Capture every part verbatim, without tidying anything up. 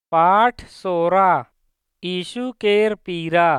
पाठ सोरा यीशु केर पीरा।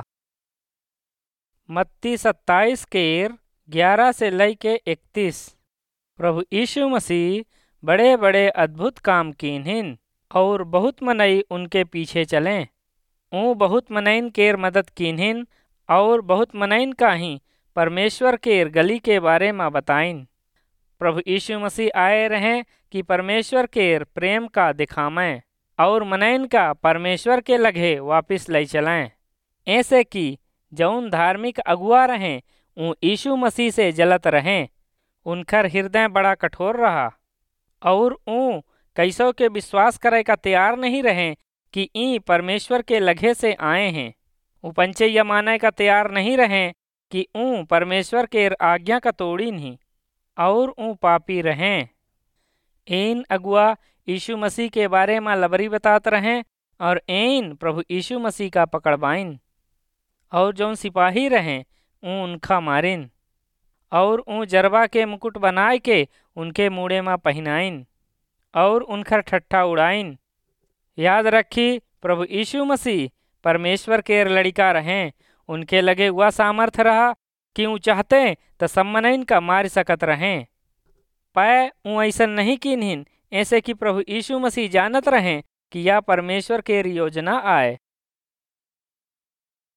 मत्ती सत्ताईस केर ग्यारह से लैके इकतीस। प्रभु यीशु मसीह बड़े बड़े अद्भुत काम कीन्हिन और बहुत मनई उनके पीछे चलें। ऊ बहुत मनईन केर मदद कीन्हिन और बहुत मनईन काही परमेश्वर केर गली के बारे में बताइन। प्रभु यीशु मसीह आए रहें कि परमेश्वर केर प्रेम का दिखावें और मनईन का परमेश्वर के लगे वापिस ले चलाएं। ऐसे कि जौन धार्मिक अगुआ रहें ऊ यीशु मसीह से जलत रहें। उनकर हृदय बड़ा कठोर रहा और ऊ कैसों के विश्वास करे का तैयार नहीं रहे कि ई परमेश्वर के लगे से आए हैं। ऊ पंचे यह माने का तैयार नहीं रहे कि ऊ परमेश्वर के आज्ञा का तोड़ी नहीं और ऊ पापी रहें। इन अगुआ यीशु मसीह के बारे में लबरी बतात रहें और इन प्रभु यीशु मसीह का पकड़वाइन और जौन सिपाही रहें ऊ उनका मारिन और ऊ जरबा के मुकुट बनाए के उनके मुड़े में पहनाइन और उनकर ठट्ठा उड़ाइन। याद रखी प्रभु यीशु मसीह परमेश्वर के लड़िका रहें। उनके लगे हुआ सामर्थ रहा कि ऊ चाहते तो सम्मनइन का मार सकत रहें। पै ऊ ऐसा नहीं कीन्हिन ऐसे कि प्रभु यीशु मसीह जानत रहें कि यह परमेश्वर के योजना आए।